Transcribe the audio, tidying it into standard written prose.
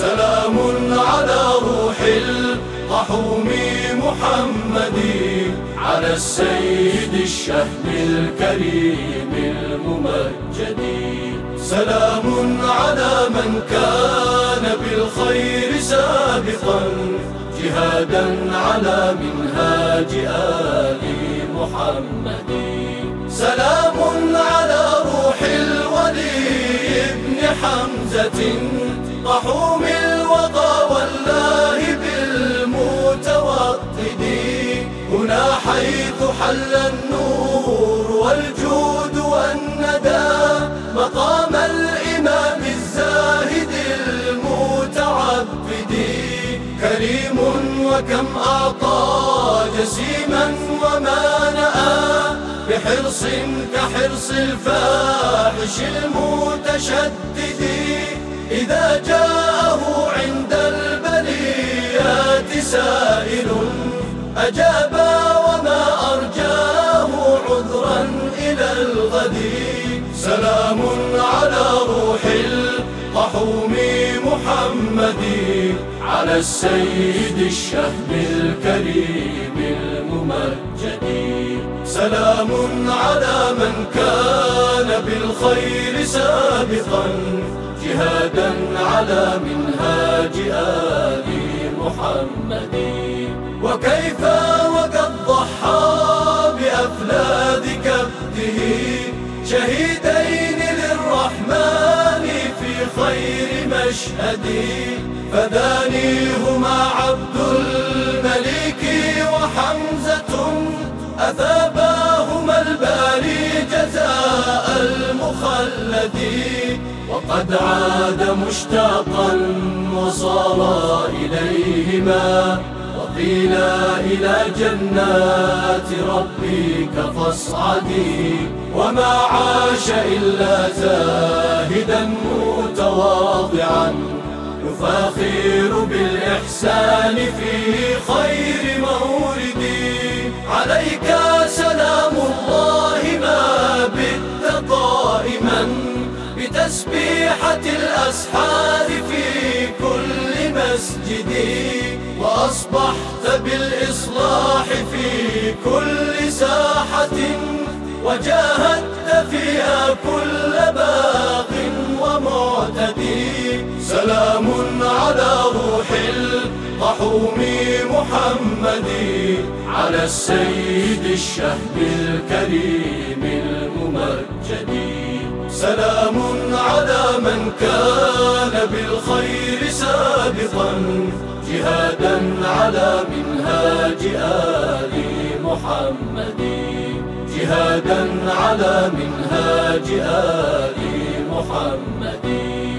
سلام على روح القحوم محمد، على السيد الشهم الكريم الممجد. سلام على من كان بالخير سابقا، جهادا على منهاج آل محمد. سلام على روح الولي بن حمزة، قحوم الوغى والله بالمتوقد. هنا حيث حل النور والجود والندى، مقام الإمام الزاهد المتعبد. كريم وكم أعطى جسيما وما نأى، بحرص كحرص الفاحش المتشدد. إذا جاءه عند البليات سائل، أجاب وما أرجاه عذرا إلى الغد. سلام على روح القحوم محمد، على السيد الشهم الكريم الممجد. سلام على من كان بالخير سابقا، جهادا على منهاج آل محمد. وكيف وقد ضحى بأفلاذ كبده، شهيدين للرحمن في خير مشهد. فدانيهما عبد الملك وحمزة، أثاباهما الباري جزاء المخلد. وقد عاد مشتاقا وصار إليهما، وقيل إلى جنات ربك فاصعدي. وما عاش إلا زاهدا متواضعا، يفاخر بالإحسان في خير مورد. عليك سلام الله ما بت قائما، بتسبيحة الأسحار في كل مسجد. وأصبحت بالإصلاح في كل ساحة، وجاهدت فيها كل باغ ومعتدي. سلام على روح القحوم محمد، على السيد الشهم الكريم الممجد. سلام على من كان بالخير سابقا، جهادا على منهاج آل محمد. جهادا على منهاج آل محمد.